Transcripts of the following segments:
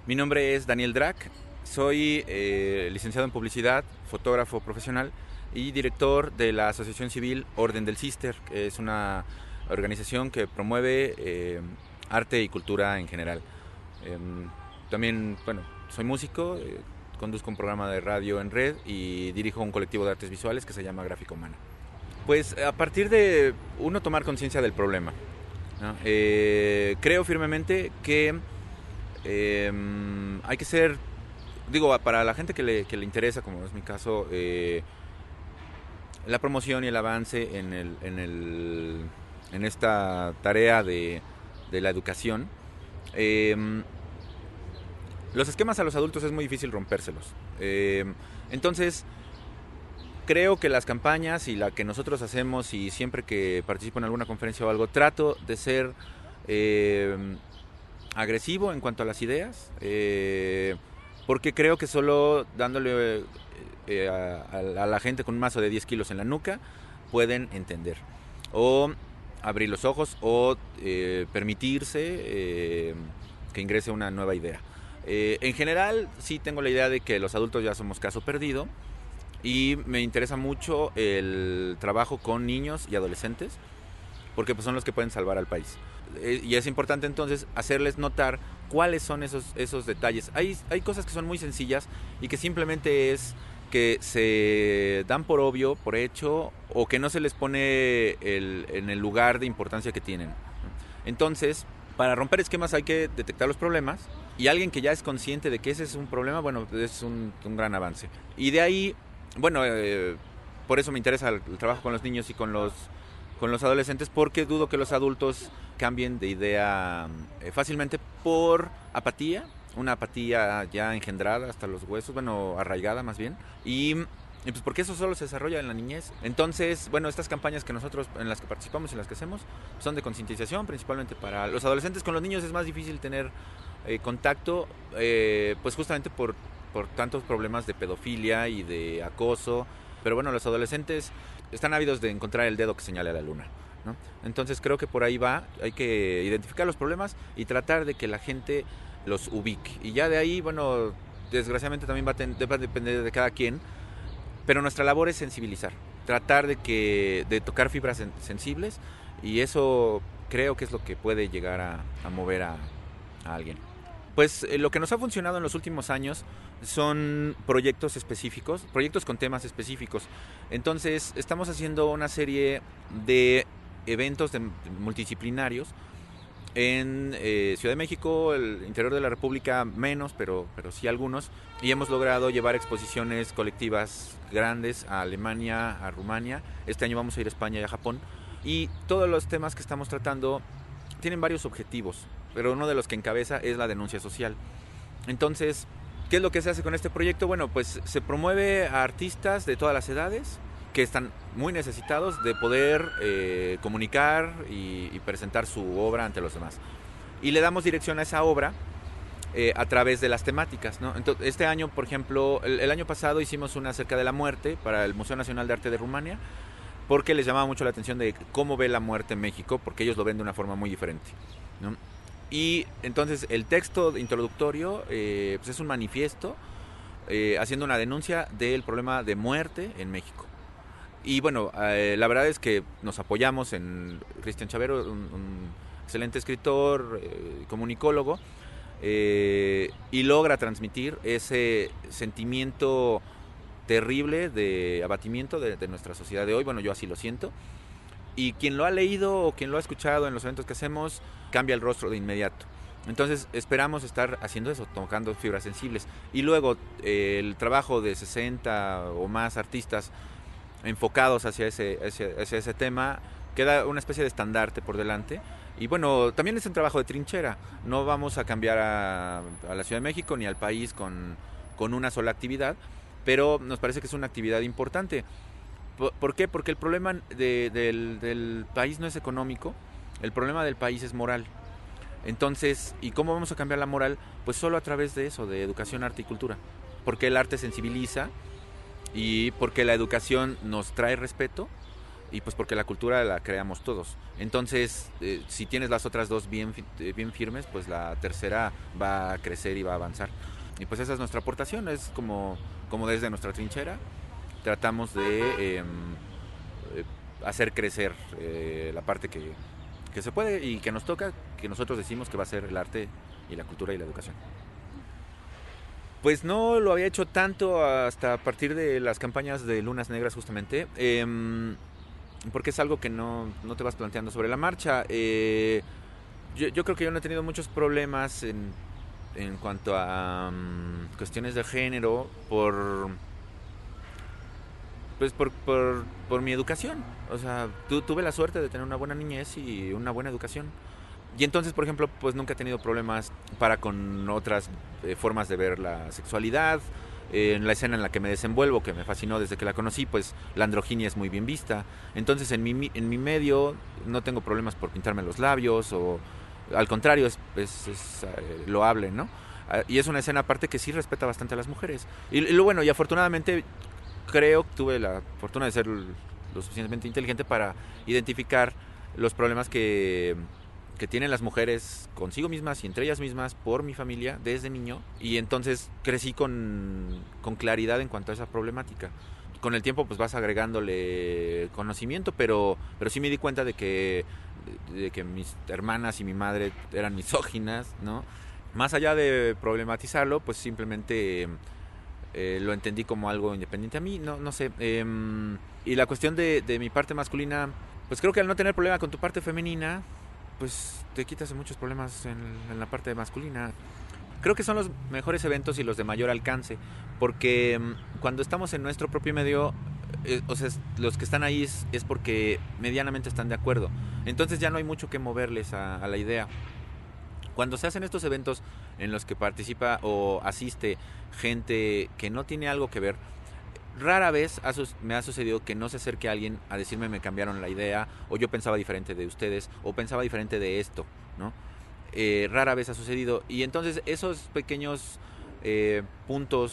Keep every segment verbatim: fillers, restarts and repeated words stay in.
Mi nombre es Daniel Drac, soy eh, licenciado en publicidad, fotógrafo profesional y director de la Asociación Civil Orden del Cister, que es una organización que promueve eh, arte y cultura en general. Eh, también, bueno, soy músico, eh, conduzco un programa de radio en red y dirijo un colectivo de artes visuales que se llama Gráfica Humana. Pues a partir de uno tomar conciencia del problema, ¿no? Eh, creo firmemente que eh, hay que ser, digo, para la gente que le, que le interesa, como es mi caso, eh, la promoción y el avance en, el, en, el, en esta tarea de, de la educación. Eh, los esquemas a los adultos es muy difícil rompérselos. Eh, entonces, creo que las campañas y la que nosotros hacemos, y siempre que participo en alguna conferencia o algo, trato de ser eh, agresivo en cuanto a las ideas, eh, porque creo que solo dándole eh, a, a la gente con un mazo de diez kilos en la nuca pueden entender o abrir los ojos o eh, permitirse eh, que ingrese una nueva idea. Eh, en general sí tengo la idea de que los adultos ya somos caso perdido y me interesa mucho el trabajo con niños y adolescentes porque pues, son los que pueden salvar al país. Eh, y es importante entonces hacerles notar cuáles son esos, esos detalles. Hay, hay cosas que son muy sencillas y que simplemente es que se dan por obvio, por hecho, o que no se les pone el, en el lugar de importancia que tienen. Entonces, para romper esquemas hay que detectar los problemas y alguien que ya es consciente de que ese es un problema, bueno, es un, un gran avance. Y de ahí, bueno, eh, por eso me interesa el, el trabajo con los niños y con los, con los adolescentes, porque dudo que los adultos cambien de idea eh, fácilmente por apatía, una apatía ya engendrada hasta los huesos, bueno, arraigada más bien, y, y pues porque eso solo se desarrolla en la niñez. Entonces, bueno, estas campañas que nosotros, en las que participamos, en las que hacemos, son de concientización, principalmente para los adolescentes. Con los niños es más difícil tener eh, contacto, eh, pues justamente por, por tantos problemas de pedofilia y de acoso, pero bueno, los adolescentes están ávidos de encontrar el dedo que señale a la luna, ¿no? Entonces creo que por ahí va, hay que identificar los problemas y tratar de que la gente los ubique. Y ya de ahí, bueno, desgraciadamente también va a, ten, va a depender de cada quien, pero nuestra labor es sensibilizar, tratar de, que, de tocar fibras sen, sensibles, y eso creo que es lo que puede llegar a, a mover a, a alguien. Pues eh, lo que nos ha funcionado en los últimos años son proyectos específicos, proyectos con temas específicos. Entonces estamos haciendo una serie de eventos de, de multidisciplinarios en eh, Ciudad de México, el interior de la República menos, pero, pero sí algunos, y hemos logrado llevar exposiciones colectivas grandes a Alemania, a Rumania. Este año vamos a ir a España y a Japón, y todos los temas que estamos tratando tienen varios objetivos, pero uno de los que encabeza es la denuncia social. Entonces, ¿qué es lo que se hace con este proyecto? Bueno, pues se promueve a artistas de todas las edades que están muy necesitados de poder eh, comunicar y, y presentar su obra ante los demás. Y le damos dirección a esa obra eh, a través de las temáticas, ¿no? Entonces, este año, por ejemplo, el, el año pasado hicimos una acerca de la muerte para el Museo Nacional de Arte de Rumania, porque les llamaba mucho la atención de cómo ve la muerte en México, porque ellos lo ven de una forma muy diferente, ¿no? Y entonces el texto introductorio eh, pues es un manifiesto eh, haciendo una denuncia del problema de muerte en México. Y bueno, eh, la verdad es que nos apoyamos en Cristian Chavero, un, un excelente escritor, eh, comunicólogo, eh, y logra transmitir ese sentimiento terrible de abatimiento de, de nuestra sociedad de hoy. Bueno, yo así lo siento. Y quien lo ha leído o quien lo ha escuchado en los eventos que hacemos, cambia el rostro de inmediato. Entonces esperamos estar haciendo eso, tocando fibras sensibles. Y luego eh, el trabajo de sesenta o más artistas enfocados hacia ese, hacia, hacia ese tema, queda una especie de estandarte por delante. Y bueno, también es un trabajo de trinchera. No vamos a cambiar a, a la Ciudad de México ni al país con, con una sola actividad, pero nos parece que es una actividad importante. ¿Por qué? Porque el problema de, del, del país no es económico, el problema del país es moral. Entonces, ¿y cómo vamos a cambiar la moral? Pues solo a través de eso, de educación, arte y cultura. Porque el arte sensibiliza y porque la educación nos trae respeto y pues porque la cultura la creamos todos. Entonces, eh, si tienes las otras dos bien, bien firmes, pues la tercera va a crecer y va a avanzar. Y pues esa es nuestra aportación, es como, como desde nuestra trinchera tratamos de eh, hacer crecer eh, la parte que, que se puede y que nos toca, que nosotros decimos que va a ser el arte y la cultura y la educación. Pues no lo había hecho tanto hasta a partir de las campañas de Lunas Negras justamente, eh, porque es algo que no, no te vas planteando sobre la marcha. Eh, yo, yo creo que yo no he tenido muchos problemas en, en cuanto a um, cuestiones de género por, pues por, por, por mi educación. O sea, tu, tuve la suerte de tener una buena niñez y una buena educación. Y entonces, por ejemplo, pues nunca he tenido problemas para con otras eh, formas de ver la sexualidad. Eh, en la escena en la que me desenvuelvo, que me fascinó desde que la conocí, pues la androginia es muy bien vista. Entonces, en mi, en mi medio no tengo problemas por pintarme los labios o al contrario, es, es, es eh, loable, ¿no? Uh, y es una escena aparte que sí respeta bastante a las mujeres. Y, y lo bueno, y afortunadamente creo que tuve la fortuna de ser lo suficientemente inteligente para identificar los problemas que que tienen las mujeres consigo mismas y entre ellas mismas por mi familia desde niño, y entonces crecí con, con claridad en cuanto a esa problemática. Con el tiempo pues vas agregándole conocimiento, pero, pero sí me di cuenta de que, de que mis hermanas y mi madre eran misóginas, ¿no? Más allá de problematizarlo, pues simplemente eh, lo entendí como algo independiente a mí, no, no sé. Eh, y la cuestión de, de mi parte masculina, pues creo que al no tener problema con tu parte femenina, pues te quitas de muchos problemas en, en la parte masculina. Creo que son los mejores eventos y los de mayor alcance, porque cuando estamos en nuestro propio medio, eh, o sea, los que están ahí es, es porque medianamente están de acuerdo. Entonces ya no hay mucho que moverles a, a la idea. Cuando se hacen estos eventos en los que participa o asiste gente que no tiene algo que ver, rara vez me ha sucedido que no se acerque a alguien a decirme me cambiaron la idea, o yo pensaba diferente de ustedes, o pensaba diferente de esto, ¿no? Eh, rara vez ha sucedido. Y entonces esos pequeños eh, puntos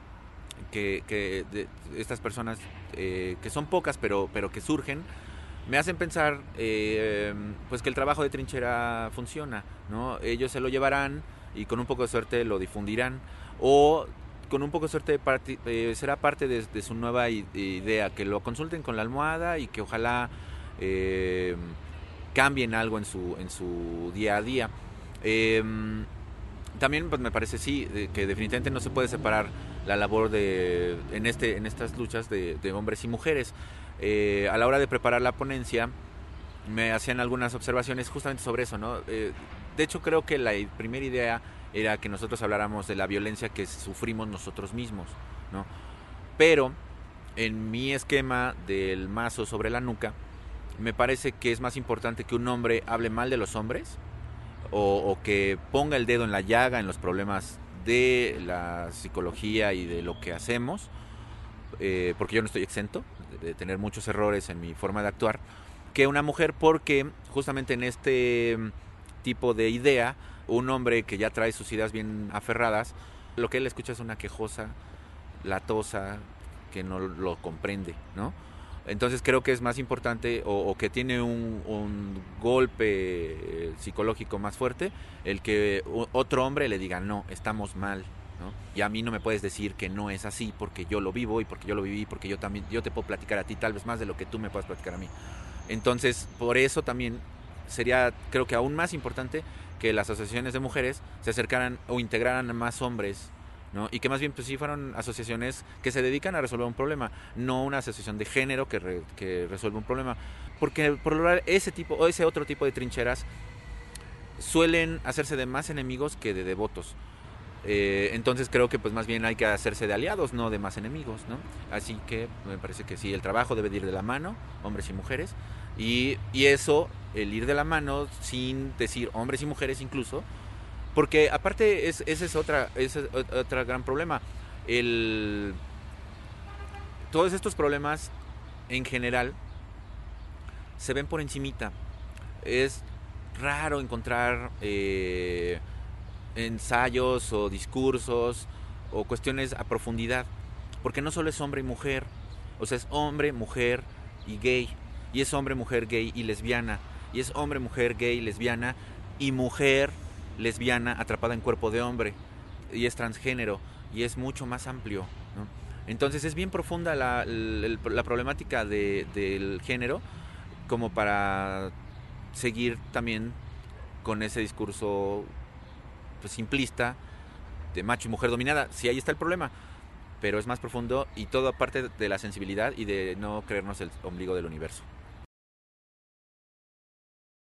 que, que de estas personas, eh, que son pocas, pero, pero que surgen, me hacen pensar eh, pues que el trabajo de trinchera funciona, ¿no? Ellos se lo llevarán y con un poco de suerte lo difundirán, o con un poco de suerte parte, eh, será parte de, de su nueva idea, que lo consulten con la almohada y que ojalá eh, cambien algo en su, en su día a día. Eh, también pues me parece sí que definitivamente no se puede separar la labor de en este en estas luchas de, de hombres y mujeres. Eh, a la hora de preparar la ponencia me hacían algunas observaciones justamente sobre eso, ¿no? Eh, de hecho creo que la primera idea era que nosotros habláramos de la violencia que sufrimos nosotros mismos, ¿no? Pero en mi esquema del mazo sobre la nuca, me parece que es más importante que un hombre hable mal de los hombres o, o que ponga el dedo en la llaga en los problemas de la psicología y de lo que hacemos, eh, porque yo no estoy exento de, de tener muchos errores en mi forma de actuar, que una mujer, porque justamente en este tipo de idea, un hombre que ya trae sus ideas bien aferradas, lo que él escucha es una quejosa, latosa, que no lo comprende, ¿no? Entonces creo que es más importante, o, o que tiene un, un golpe psicológico más fuerte, el que otro hombre le diga, no, estamos mal, ¿no? Y a mí no me puedes decir que no es así, porque yo lo vivo y porque yo lo viví, porque yo también, yo te puedo platicar a ti tal vez más de lo que tú me puedas platicar a mí. Entonces, por eso también sería, creo que aún más importante que las asociaciones de mujeres se acercaran o integraran a más hombres, ¿no? Y que más bien pues sí fueron asociaciones que se dedican a resolver un problema, no una asociación de género que, re, que resuelve un problema, porque por lo general ese tipo o ese otro tipo de trincheras suelen hacerse de más enemigos que de devotos. Eh, entonces creo que pues más bien hay que hacerse de aliados, no de más enemigos, ¿no? Así que me parece que sí, el trabajo debe de ir de la mano, hombres y mujeres, y, y eso, el ir de la mano sin decir hombres y mujeres incluso, porque aparte es, ese es otra, ese es otro gran problema. El, todos estos problemas en general se ven por encimita. Es raro encontrar eh, ensayos o discursos o cuestiones a profundidad, porque no solo es hombre y mujer, o sea, es hombre, mujer y gay. y es hombre, mujer, gay y lesbiana, y es hombre, mujer, gay, lesbiana y mujer lesbiana atrapada en cuerpo de hombre, y es transgénero, y es mucho más amplio, ¿no? Entonces es bien profunda la, la, la problemática de, del género, como para seguir también con ese discurso, pues, simplista de macho y mujer dominada. Sí, ahí está el problema, pero es más profundo, y todo aparte de la sensibilidad y de no creernos el ombligo del universo.